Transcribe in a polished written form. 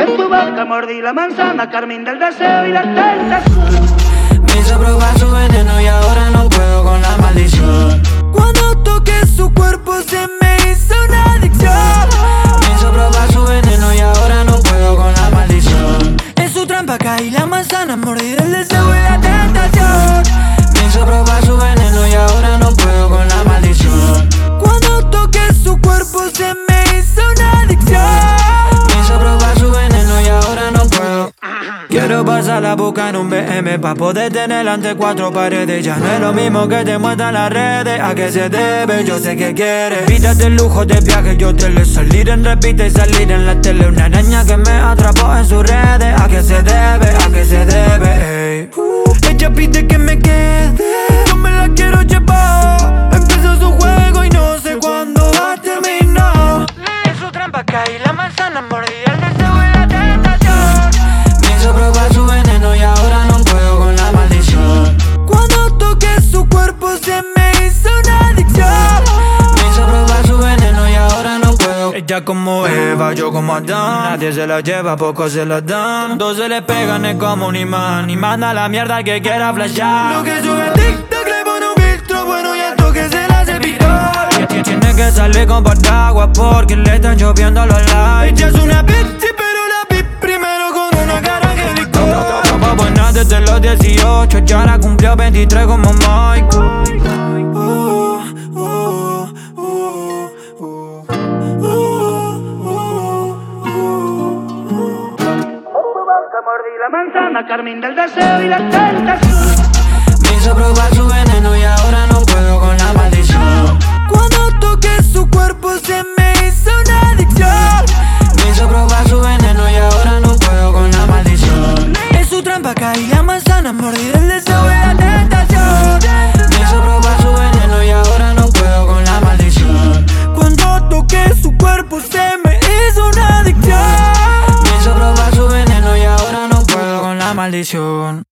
En tu boca mordí la manzana, carmín del deseo y la tentación. Me hizo probar su veneno y ahora no puedo con la maldición. Cuando toqué su cuerpo se me hizo una adicción. Me hizo probar su veneno y ahora no puedo con la maldición. En su trampa caí la manzana, morir el deseo y la tentación. Me hizo probar su veneno y ahora no puedo con la maldición. Cuando toqué su cuerpo se me hizo una adicción. Me hizo probar su veneno y ahora no puedo. Quiero pasar la boca en un BM pa' poder tenerla ante cuatro paredes. Ya no es lo mismo que te muestran las redes. ¿A qué se debe? Yo sé que quieres. Pídate el lujo de viaje, yo te le salir en repite y salir en la tele. Una araña que me atrapó en sus redes. ¿A qué se debe? ¿A qué se debe? Ey. Ella pide que me quede, yo me la quiero llevar. Empezó su juego y no sé cuándo va a terminar. En su trampa caí la manzana, mordí el deseo y la tentación. Me hizo probar su veneno y ahora no puedo con la maldición. Cuando toqué su cuerpo se me hizo una adicción. Me hizo probar su veneno y ahora no puedo. Ella como Eva, yo como Adán. Nadie se la lleva, pocos se la dan. Dos se le pegan, es como un imán. Y manda la mierda al que quiera flashear. Lo que sube a TikTok le pone un filtro bueno y al toque se la hace viral. Tiene que salir con paraguas porque le están lloviendo los likes. Ella es una bitch, pero la vi primero con una cara angelical. Estaba buena desde los 18, ya la cumplió 23 como Mike. Mordí la manzana, carmín del deseo y la tentación. Me hizo probar su veneno y ahora no puedo con la maldición. Cuando toqué su cuerpo se me hizo una adicción. Me hizo probar su veneno y ahora no puedo con la maldición. En su trampa caí la manzana, morir el deseo y la tentación. Me hizo probar su veneno y ahora no puedo con la maldición. Cuando toqué su cuerpo se me hizo una adicción. Me hizo probar su veneno y ahora no puedo con la maldición.